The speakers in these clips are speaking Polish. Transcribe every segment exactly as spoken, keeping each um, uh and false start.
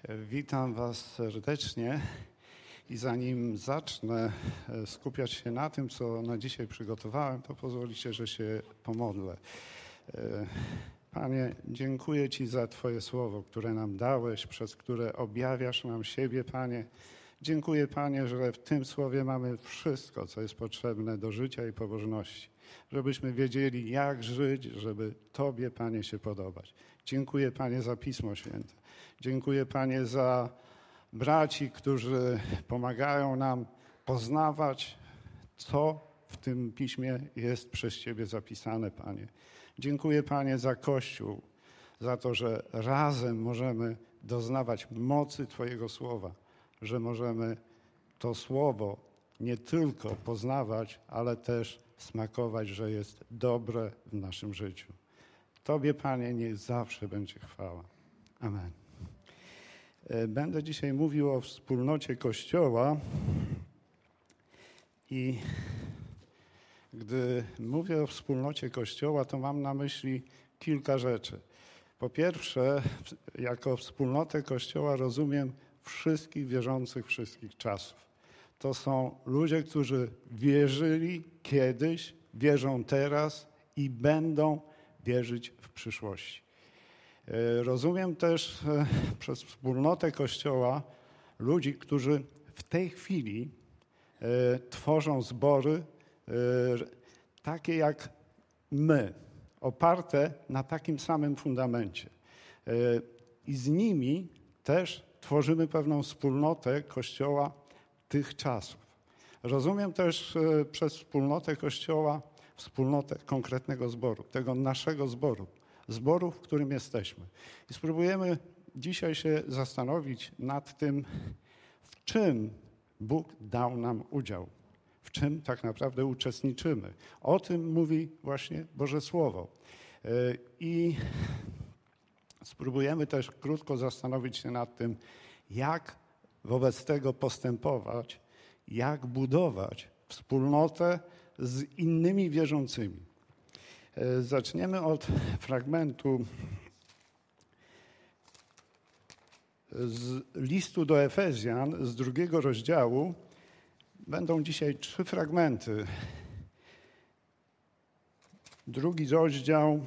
Witam Was serdecznie i zanim zacznę skupiać się na tym, co na dzisiaj przygotowałem, to pozwolicie, że się pomodlę. Panie, dziękuję Ci za Twoje słowo, które nam dałeś, przez które objawiasz nam siebie, Panie. Dziękuję, Panie, że w tym słowie mamy wszystko, co jest potrzebne do życia i pobożności. Żebyśmy wiedzieli, jak żyć, żeby Tobie, Panie, się podobać. Dziękuję, Panie, za Pismo Święte. Dziękuję, Panie, za braci, którzy pomagają nam poznawać, co w tym Piśmie jest przez Ciebie zapisane, Panie. Dziękuję, Panie, za Kościół, za to, że razem możemy doznawać mocy Twojego Słowa, że możemy to Słowo nie tylko poznawać, ale też smakować, że jest dobre w naszym życiu. Tobie, Panie, niech zawsze będzie chwała. Amen. Będę dzisiaj mówił o wspólnocie Kościoła i gdy mówię o wspólnocie Kościoła, to mam na myśli kilka rzeczy. Po pierwsze, jako wspólnotę Kościoła rozumiem wszystkich wierzących wszystkich czasów. To są ludzie, którzy wierzyli kiedyś, wierzą teraz i będą wierzyć w przyszłości. Rozumiem też przez wspólnotę Kościoła ludzi, którzy w tej chwili tworzą zbory takie jak my, oparte na takim samym fundamencie. I z nimi też tworzymy pewną wspólnotę Kościoła tych czasów. Rozumiem też przez wspólnotę Kościoła wspólnotę konkretnego zboru, tego naszego zboru, zboru, w którym jesteśmy. I spróbujemy dzisiaj się zastanowić nad tym, w czym Bóg dał nam udział, w czym tak naprawdę uczestniczymy. O tym mówi właśnie Boże Słowo. I spróbujemy też krótko zastanowić się nad tym, jak wobec tego postępować, jak budować wspólnotę z innymi wierzącymi. Zaczniemy od fragmentu z listu do Efezjan z drugiego rozdziału. Będą dzisiaj trzy fragmenty. Drugi rozdział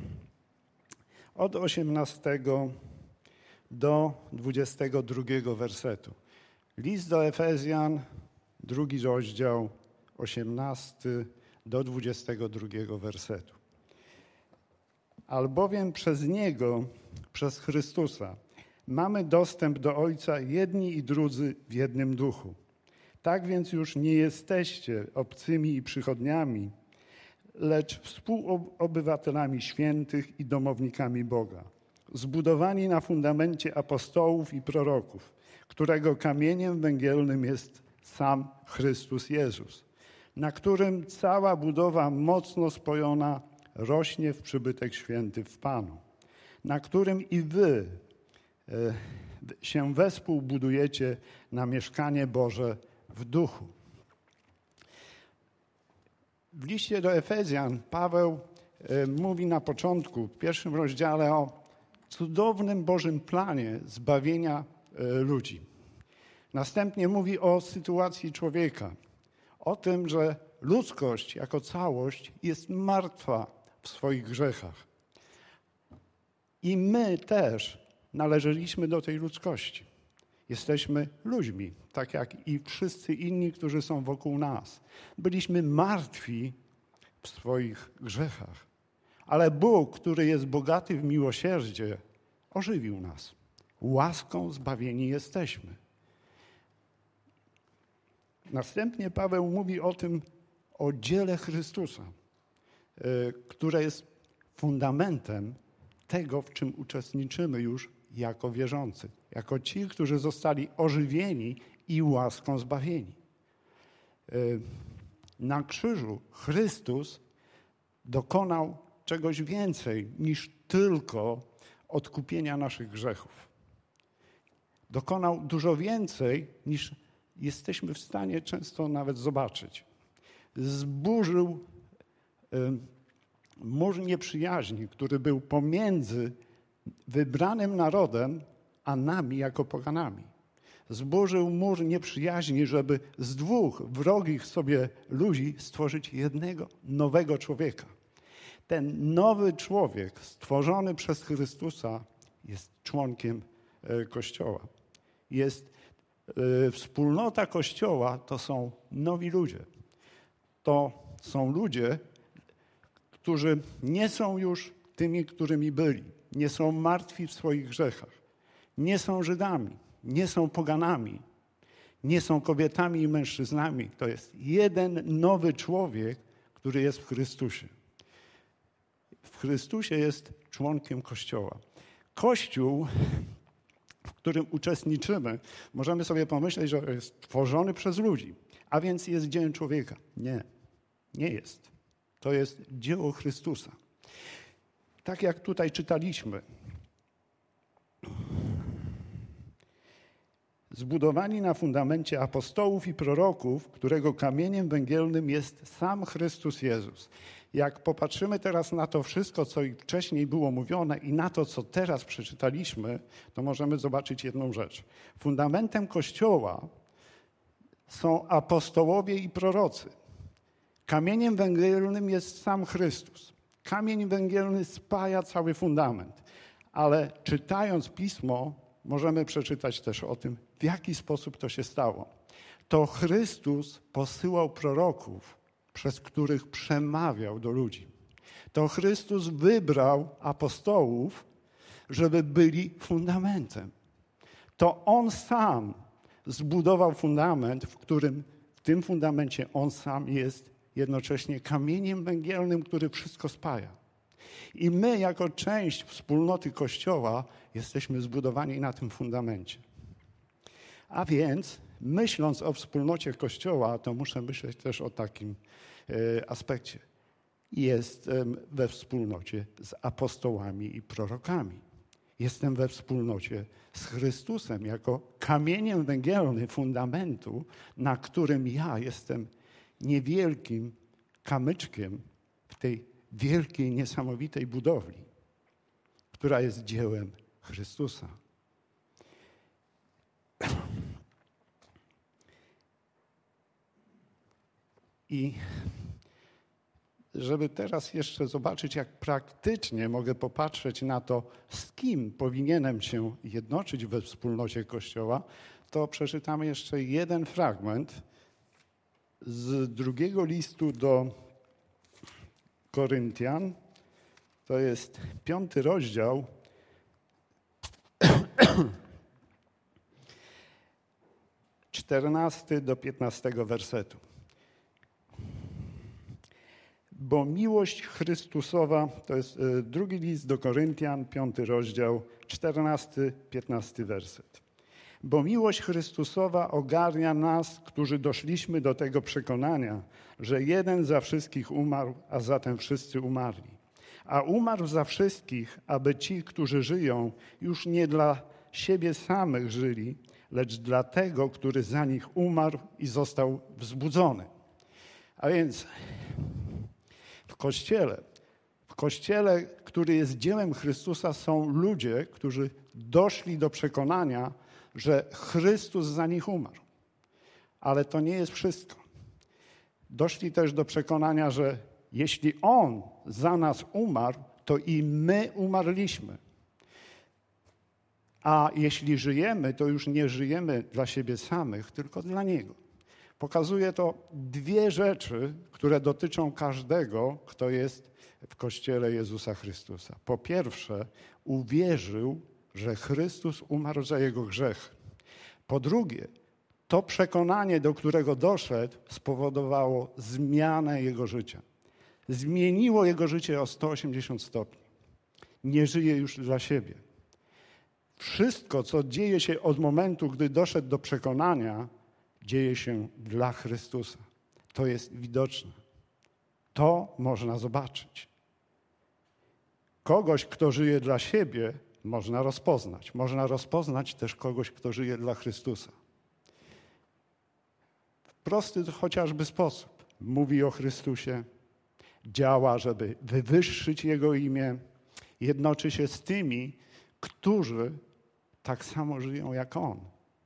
od osiemnastego do dwudziestego drugiego wersetu. List do Efezjan, drugi rozdział, osiemnasty do dwudziestego drugiego wersetu. Albowiem przez Niego, przez Chrystusa, mamy dostęp do Ojca jedni i drudzy w jednym duchu. Tak więc już nie jesteście obcymi i przychodniami, lecz współobywatelami świętych i domownikami Boga, zbudowani na fundamencie apostołów i proroków, którego kamieniem węgielnym jest sam Chrystus Jezus, na którym cała budowa mocno spojona rośnie w przybytek święty w Panu, na którym i wy e, się wespół budujecie na mieszkanie Boże w duchu. W liście do Efezjan Paweł e, mówi na początku, w pierwszym rozdziale o cudownym Bożym planie zbawienia e, ludzi. Następnie mówi o sytuacji człowieka, o tym, że ludzkość jako całość jest martwa w swoich grzechach. I my też należeliśmy do tej ludzkości. Jesteśmy ludźmi, tak jak i wszyscy inni, którzy są wokół nas. Byliśmy martwi w swoich grzechach. Ale Bóg, który jest bogaty w miłosierdzie, ożywił nas. Łaską zbawieni jesteśmy. Następnie Paweł mówi o tym, o dziele Chrystusa, które jest fundamentem tego, w czym uczestniczymy już jako wierzący, jako ci, którzy zostali ożywieni i łaską zbawieni. Na krzyżu Chrystus dokonał czegoś więcej niż tylko odkupienia naszych grzechów. Dokonał dużo więcej niż jesteśmy w stanie często nawet zobaczyć. Zburzył y, mur nieprzyjaźni, który był pomiędzy wybranym narodem a nami jako poganami. Zburzył mur nieprzyjaźni, żeby z dwóch wrogich sobie ludzi stworzyć jednego nowego człowieka. Ten nowy człowiek stworzony przez Chrystusa jest członkiem Kościoła. Jest wspólnota Kościoła, to są nowi ludzie. To są ludzie, którzy nie są już tymi, którymi byli. Nie są martwi w swoich grzechach. Nie są Żydami. Nie są poganami. Nie są kobietami i mężczyznami. To jest jeden nowy człowiek, który jest w Chrystusie. W Chrystusie jest członkiem Kościoła. Kościół, w którym uczestniczymy, możemy sobie pomyśleć, że jest tworzony przez ludzi, a więc jest dziełem człowieka. Nie, nie jest. To jest dzieło Chrystusa. Tak jak tutaj czytaliśmy. Zbudowani na fundamencie apostołów i proroków, którego kamieniem węgielnym jest sam Chrystus Jezus. Jak popatrzymy teraz na to wszystko, co wcześniej było mówione i na to, co teraz przeczytaliśmy, to możemy zobaczyć jedną rzecz. Fundamentem Kościoła są apostołowie i prorocy. Kamieniem węgielnym jest sam Chrystus. Kamień węgielny spaja cały fundament. Ale czytając Pismo, możemy przeczytać też o tym, w jaki sposób to się stało. To Chrystus posyłał proroków, przez których przemawiał do ludzi. To Chrystus wybrał apostołów, żeby byli fundamentem. To On sam zbudował fundament, w którym w tym fundamencie On sam jest jednocześnie kamieniem węgielnym, który wszystko spaja. I my jako część wspólnoty Kościoła jesteśmy zbudowani na tym fundamencie. A więc myśląc o wspólnocie Kościoła, to muszę myśleć też o takim e, aspekcie. Jestem we wspólnocie z apostołami i prorokami. Jestem we wspólnocie z Chrystusem jako kamieniem węgielnym fundamentu, na którym ja jestem niewielkim kamyczkiem w tej wielkiej, niesamowitej budowli, która jest dziełem Chrystusa. I żeby teraz jeszcze zobaczyć, jak praktycznie mogę popatrzeć na to, z kim powinienem się jednoczyć we wspólnocie Kościoła, to przeczytamy jeszcze jeden fragment z drugiego listu do Koryntian. To jest piąty rozdział. czternasty do piętnastego wersetu. Bo miłość Chrystusowa, to jest drugi list do Koryntian, piąty rozdział, czternasty, piętnasty werset. Bo miłość Chrystusowa ogarnia nas, którzy doszliśmy do tego przekonania, że jeden za wszystkich umarł, a zatem wszyscy umarli. A umarł za wszystkich, aby ci, którzy żyją, już nie dla siebie samych żyli, lecz dla tego, który za nich umarł i został wzbudzony. A więc w Kościele, w Kościele, który jest dziełem Chrystusa, są ludzie, którzy doszli do przekonania, że Chrystus za nich umarł. Ale to nie jest wszystko. Doszli też do przekonania, że jeśli On za nas umarł, to i my umarliśmy. A jeśli żyjemy, to już nie żyjemy dla siebie samych, tylko dla Niego. Pokazuje to dwie rzeczy, które dotyczą każdego, kto jest w Kościele Jezusa Chrystusa. Po pierwsze, uwierzył, że Chrystus umarł za jego grzech. Po drugie, to przekonanie, do którego doszedł, spowodowało zmianę jego życia. Zmieniło jego życie o sto osiemdziesiąt stopni. Nie żyje już dla siebie. Wszystko, co dzieje się od momentu, gdy doszedł do przekonania, dzieje się dla Chrystusa. To jest widoczne. To można zobaczyć. Kogoś, kto żyje dla siebie, można rozpoznać. Można rozpoznać też kogoś, kto żyje dla Chrystusa. W prosty chociażby sposób mówi o Chrystusie, działa, żeby wywyższyć Jego imię, jednoczy się z tymi, którzy tak samo żyją jak On.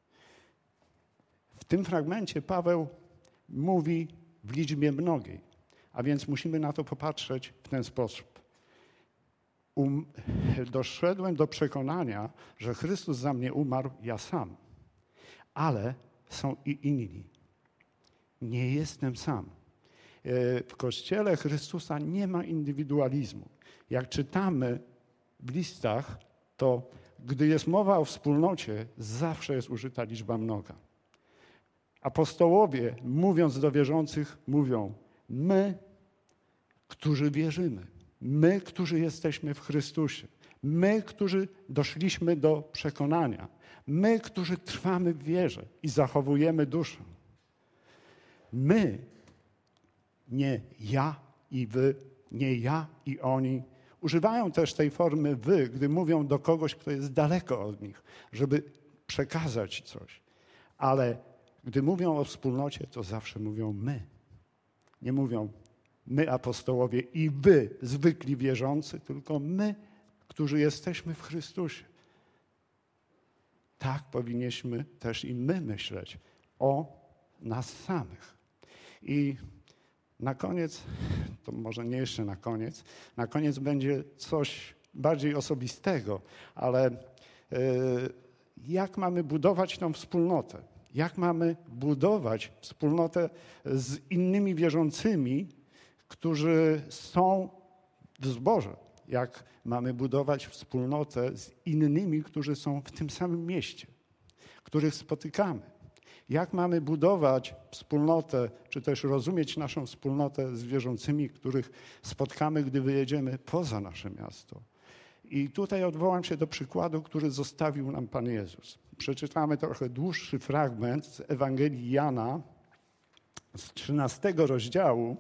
W tym fragmencie Paweł mówi w liczbie mnogiej, a więc musimy na to popatrzeć w ten sposób. Um, doszedłem do przekonania, że Chrystus za mnie umarł, ja sam, ale są i inni. Nie jestem sam. W Kościele Chrystusa nie ma indywidualizmu. Jak czytamy w listach, to gdy jest mowa o wspólnocie, zawsze jest użyta liczba mnoga. Apostołowie, mówiąc do wierzących, mówią: my, którzy wierzymy, my, którzy jesteśmy w Chrystusie, my, którzy doszliśmy do przekonania, my, którzy trwamy w wierze i zachowujemy duszę. My, nie ja i wy, nie ja i oni. Używają też tej formy wy, gdy mówią do kogoś, kto jest daleko od nich, żeby przekazać coś. Ale gdy mówią o wspólnocie, to zawsze mówią my. Nie mówią my, apostołowie, i wy, zwykli wierzący, tylko my, którzy jesteśmy w Chrystusie. Tak powinniśmy też i my myśleć o nas samych. I na koniec, to może nie jeszcze na koniec, na koniec będzie coś bardziej osobistego, ale yy, jak mamy budować tą wspólnotę? Jak mamy budować wspólnotę z innymi wierzącymi, którzy są w zborze? Jak mamy budować wspólnotę z innymi, którzy są w tym samym mieście, których spotykamy? Jak mamy budować wspólnotę, czy też rozumieć naszą wspólnotę z wierzącymi, których spotkamy, gdy wyjedziemy poza nasze miasto? I tutaj odwołam się do przykładu, który zostawił nam Pan Jezus. Przeczytamy trochę dłuższy fragment z Ewangelii Jana, z trzynastego rozdziału.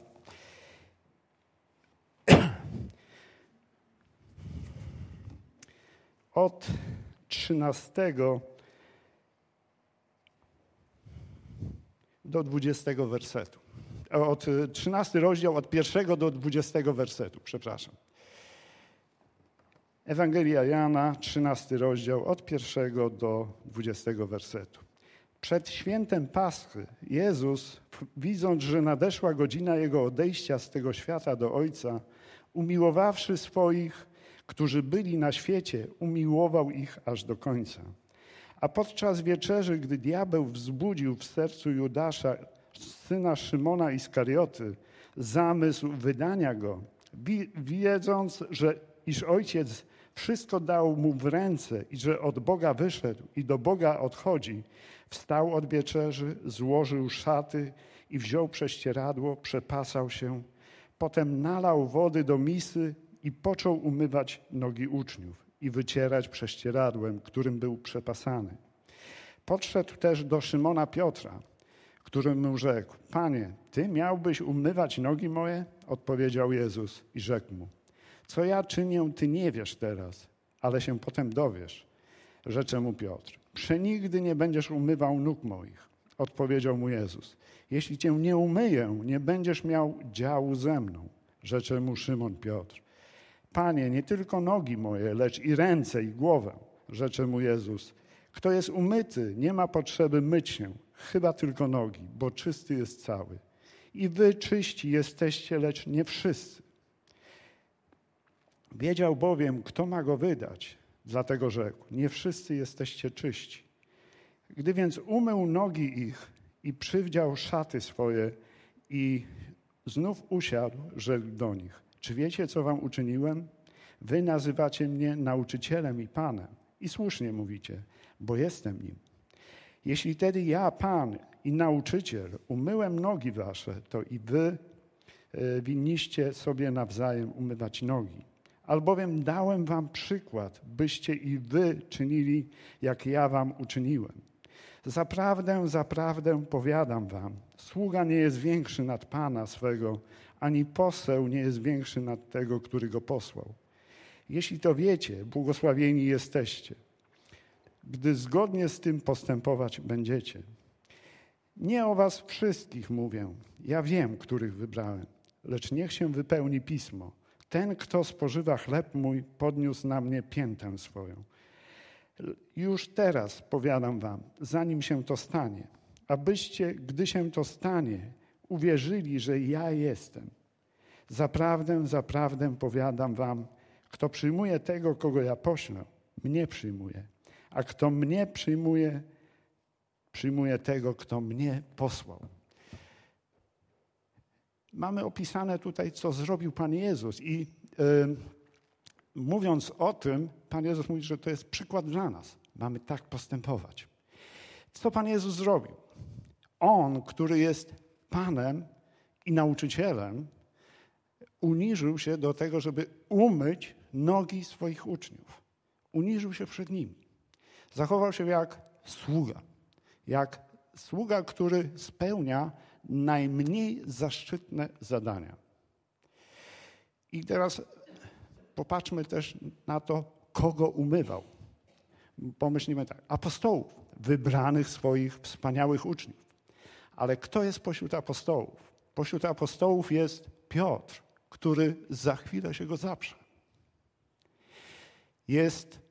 Od trzynastego do dwudziestego wersetu. Od trzynasty rozdział, od pierwszego do dwudziestego wersetu, przepraszam. Ewangelia Jana, trzynasty rozdział, od pierwszego do dwudziestego wersetu. Przed świętem Paschy Jezus, widząc, że nadeszła godzina Jego odejścia z tego świata do Ojca, umiłowawszy swoich, którzy byli na świecie, umiłował ich aż do końca. A podczas wieczerzy, gdy diabeł wzbudził w sercu Judasza, syna Szymona Iskarioty, zamysł wydania go, wiedząc, że iż Ojciec wszystko dał mu w ręce i że od Boga wyszedł i do Boga odchodzi, wstał od wieczerzy, złożył szaty i wziął prześcieradło, przepasał się. Potem nalał wody do misy i począł umywać nogi uczniów i wycierać prześcieradłem, którym był przepasany. Podszedł też do Szymona Piotra, który mu rzekł: Panie, Ty miałbyś umywać nogi moje? Odpowiedział Jezus i rzekł mu: Co ja czynię, Ty nie wiesz teraz, ale się potem dowiesz. Rzecze mu Piotr: Przenigdy nie będziesz umywał nóg moich. Odpowiedział mu Jezus: Jeśli Cię nie umyję, nie będziesz miał działu ze mną. Rzecze mu Szymon Piotr: Panie, nie tylko nogi moje, lecz i ręce, i głowę. Rzecze mu Jezus: Kto jest umyty, nie ma potrzeby myć się, chyba tylko nogi, bo czysty jest cały. I wy czyści jesteście, lecz nie wszyscy. Wiedział bowiem, kto ma go wydać, dlatego rzekł: Nie wszyscy jesteście czyści. Gdy więc umył nogi ich i przywdział szaty swoje i znów usiadł, rzekł do nich: Czy wiecie, co wam uczyniłem? Wy nazywacie mnie nauczycielem i Panem. I słusznie mówicie, bo jestem nim. Jeśli tedy ja, Pan i nauczyciel, umyłem nogi wasze, to i wy winniście sobie nawzajem umywać nogi. Albowiem dałem wam przykład, byście i wy czynili, jak ja wam uczyniłem. Zaprawdę, zaprawdę powiadam wam, sługa nie jest większy nad Pana swego, ani poseł nie jest większy nad tego, który go posłał. Jeśli to wiecie, błogosławieni jesteście, gdy zgodnie z tym postępować będziecie. Nie o was wszystkich mówię, ja wiem, których wybrałem, lecz niech się wypełni Pismo. Ten, kto spożywa chleb mój, podniósł na mnie piętę swoją. Już teraz powiadam wam, zanim się to stanie, abyście, gdy się to stanie, uwierzyli, że ja jestem. Zaprawdę, zaprawdę powiadam wam, kto przyjmuje tego, kogo ja poślę, mnie przyjmuje. A kto mnie przyjmuje, przyjmuje tego, kto mnie posłał. Mamy opisane tutaj, co zrobił Pan Jezus i yy, mówiąc o tym, Pan Jezus mówi, że to jest przykład dla nas. Mamy tak postępować. Co Pan Jezus zrobił? On, który jest Panem i nauczycielem, uniżył się do tego, żeby umyć nogi swoich uczniów. Uniżył się przed nimi. Zachował się jak sługa. Jak sługa, który spełnia najmniej zaszczytne zadania. I teraz popatrzmy też na to, kogo umywał. Pomyślimy tak, apostołów, wybranych swoich wspaniałych uczniów. Ale kto jest pośród apostołów? Pośród apostołów jest Piotr, który za chwilę się go zaprze. Jest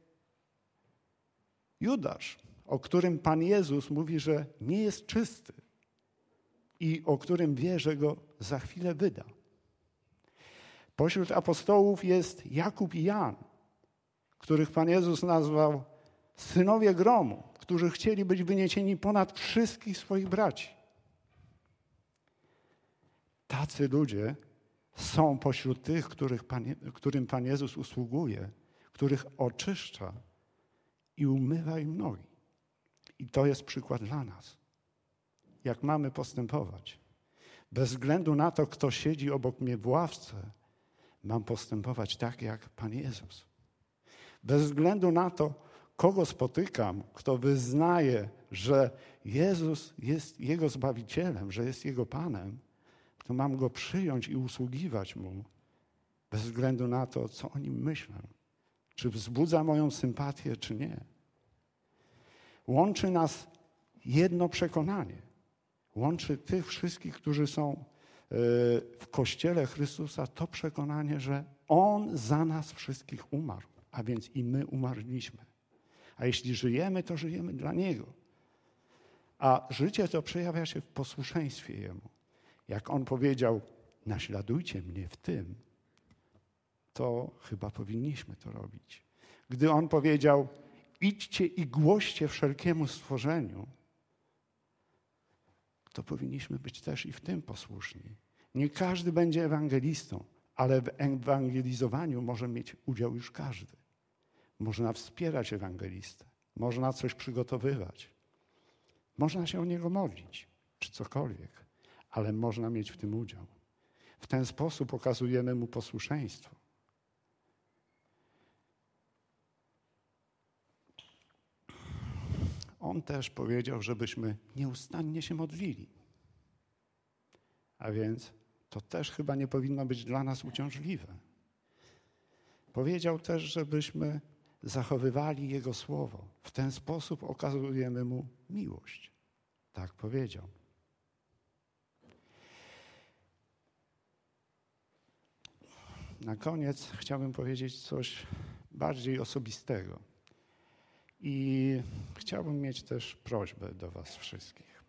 Judasz, o którym Pan Jezus mówi, że nie jest czysty i o którym wie, że go za chwilę wyda. Pośród apostołów jest Jakub i Jan, których Pan Jezus nazwał synowie gromu, którzy chcieli być wyniesieni ponad wszystkich swoich braci. Tacy ludzie są pośród tych, których Pan, którym Pan Jezus usługuje, których oczyszcza i umywa im nogi. I to jest przykład dla nas. Jak mamy postępować. Bez względu na to, kto siedzi obok mnie w ławce, mam postępować tak, jak Pan Jezus. Bez względu na to, kogo spotykam, kto wyznaje, że Jezus jest Jego Zbawicielem, że jest Jego Panem, to mam Go przyjąć i usługiwać Mu, bez względu na to, co o Nim myślę. Czy wzbudza moją sympatię, czy nie. Łączy nas jedno przekonanie. Łączy tych wszystkich, którzy są w Kościele Chrystusa, to przekonanie, że On za nas wszystkich umarł, a więc i my umarliśmy. A jeśli żyjemy, to żyjemy dla Niego. A życie to przejawia się w posłuszeństwie Jemu. Jak On powiedział, naśladujcie mnie w tym, to chyba powinniśmy to robić. Gdy On powiedział, idźcie i głoście wszelkiemu stworzeniu, to powinniśmy być też i w tym posłuszni. Nie każdy będzie ewangelistą, ale w ewangelizowaniu może mieć udział już każdy. Można wspierać ewangelistę, można coś przygotowywać, można się o niego modlić, czy cokolwiek, ale można mieć w tym udział. W ten sposób okazujemy mu posłuszeństwo. On też powiedział, żebyśmy nieustannie się modlili. A więc to też chyba nie powinno być dla nas uciążliwe. Powiedział też, żebyśmy zachowywali Jego słowo. W ten sposób okazujemy Mu miłość. Tak powiedział. Na koniec chciałbym powiedzieć coś bardziej osobistego. I chciałbym mieć też prośbę do was wszystkich.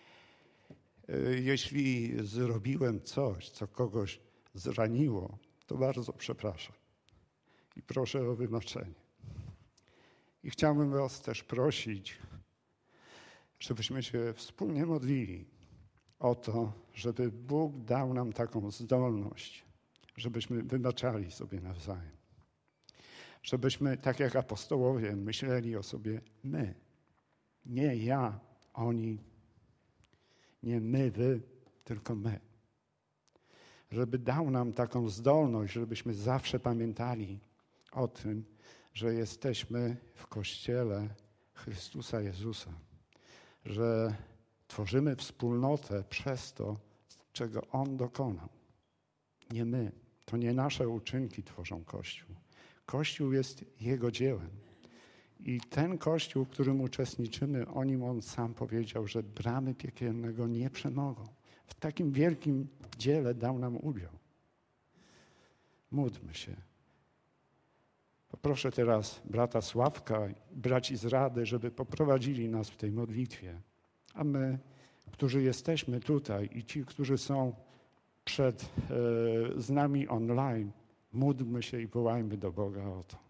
Jeśli zrobiłem coś, co kogoś zraniło, to bardzo przepraszam. I proszę o wybaczenie. I chciałbym was też prosić, żebyśmy się wspólnie modlili o to, żeby Bóg dał nam taką zdolność, żebyśmy wybaczali sobie nawzajem. Żebyśmy, tak jak apostołowie, myśleli o sobie my. Nie ja, oni, nie my, wy, tylko my. Żeby dał nam taką zdolność, żebyśmy zawsze pamiętali o tym, że jesteśmy w Kościele Chrystusa Jezusa. Że tworzymy wspólnotę przez to, czego On dokonał. Nie my. To nie nasze uczynki tworzą Kościół. Kościół jest Jego dziełem. I ten Kościół, w którym uczestniczymy, o nim On sam powiedział, że bramy piekielnego nie przemogą. W takim wielkim dziele dał nam udział. Módlmy się. Poproszę teraz brata Sławka, braci z Rady, żeby poprowadzili nas w tej modlitwie. A my, którzy jesteśmy tutaj i ci, którzy są przed, e, z nami online, módlmy się i wołajmy do Boga o to.